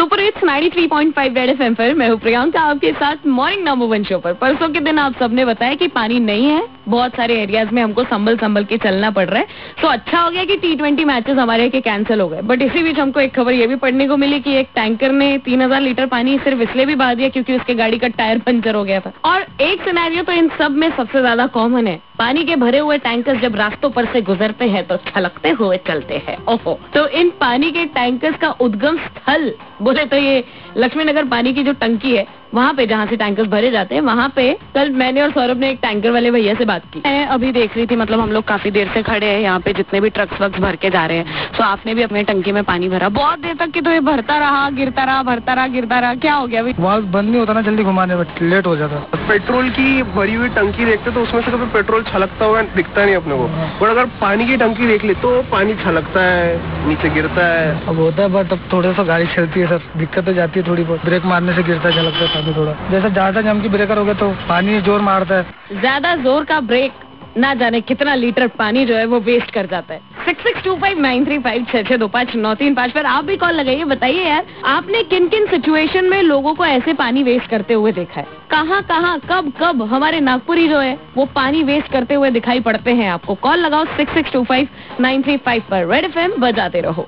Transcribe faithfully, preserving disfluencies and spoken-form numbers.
Super hits ninety three point five red FM पर मैं हूँ प्रियंका आपके साथ मॉर्निंग नंबर वन शो पर। परसों के दिन आप सबने बताया कि पानी नहीं है, बहुत सारे एरियाज में हमको संभल संभल के चलना पड़ रहा है। तो अच्छा हो गया कि टी ट्वेंटी मैचेस हमारे के कैंसिल हो गए। बट इसी बीच हमको एक खबर ये भी पढ़ने को मिली कि एक टैंकर ने तीन हजार लीटर पानी सिर्फ इसलिए भी बहा दिया क्योंकि उसके गाड़ी का टायर पंचर हो गया था। और एक सिनेरियो तो इन सब में सबसे ज्यादा कॉमन है, पानी के भरे हुए टैंकर्स जब रास्तों पर से गुजरते हैं तो छलकते हुए चलते हैं। ओहो, तो इन पानी के टैंकर्स का उद्गम स्थल बोले तो ये लक्ष्मी नगर पानी की जो टंकी है वहाँ पे, जहाँ से टैंकर्स भरे जाते हैं, वहाँ पे कल मैंने और सौरभ ने एक टैंकर वाले भैया से बात की। मैं अभी देख रही थी, मतलब हम लोग काफी देर से खड़े हैं यहाँ पे, जितने भी ट्रक्स वक्स भर के जा रहे हैं। तो आपने भी अपने टंकी में पानी भरा बहुत देर तक कि तो ये भरता रहा, गिरता रहा, भरता रहा, गिरता रहा। क्या हो गया भाई? वाल्व बंद नहीं होता ना जल्दी घुमाने में, लेट हो जाता। पेट्रोल की भरी हुई टंकी देखते तो उसमें से कभी पेट्रोल छलकता हुआ दिखता नहीं अपने को, और अगर पानी की टंकी देख ले तो पानी छलकता है, नीचे गिरता है। अब होता है, बट अब थोड़ा सा गाड़ी चलती है सर, दिक्कत तो जाती है थोड़ी बहुत। ब्रेक मारने से गिरता छलकता है पानी थोड़ा। जैसे ज्यादा जम की ब्रेकर हो गया तो पानी जोर मारता है। ज्यादा जोर का ब्रेक ना जाने कितना लीटर पानी जो है वो वेस्ट कर जाता है। Six six two five nine three five छह छह दो पाँच नौ तीन पाँच पर आप भी कॉल लगाइए, बताइए यार आपने किन किन सिचुएशन में लोगों को ऐसे पानी वेस्ट करते हुए देखा है। कहाँ कहाँ कब कब हमारे नागपुरी जो है वो पानी वेस्ट करते हुए दिखाई पड़ते हैं आपको। कॉल लगाओ six six two five nine three five पर। रेड एफएम बजाते रहो।